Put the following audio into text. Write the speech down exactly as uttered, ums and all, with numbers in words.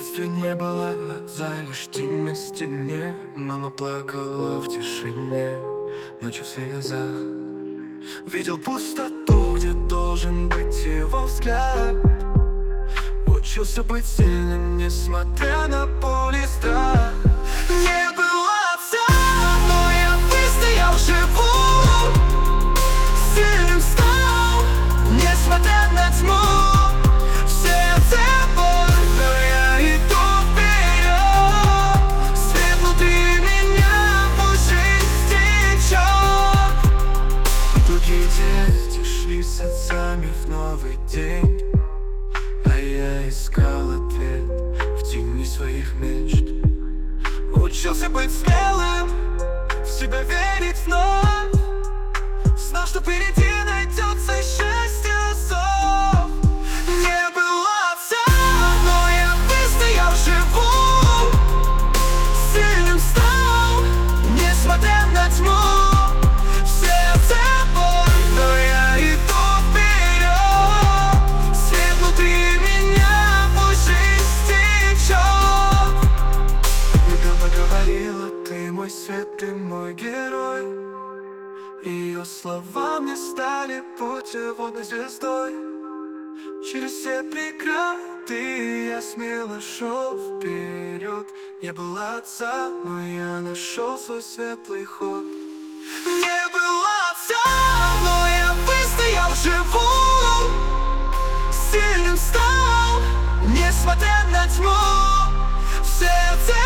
детстве не было отца, лишь тень на стене. Мама плакала в тишине, ночью в слезах. Видел пустоту, где должен быть его взгляд. Учился быть сильным, несмотря на боль и страх. Не было отца, но я выстоял, живу. Сильным стал, несмотря на тьму. В сердце боль, но я иду вперед. Свет внутри меня, пусть жизнь течет. Другие дети шли с отцами в новый день, а я искал ответ в тени своих мечт. Учился быть смелым, в себя верить вновь. Знал, что впереди найдется счастье зов. Не было отца, но я выстоял, живу. Сильным стал, несмотря на тьму. В сердце боль, но я иду вперед. Свет внутри меня, пусть жизнь течет. Мама говорила: ты мой свет, ты мой герой. Ее слова мне стали путеводной звездой. Через все преграды я смело шел вперед. Не было отца, но я нашел свой светлый ход. Не было отца, но я выстоял, живу. Сильным стал, несмотря на тьму. В сердце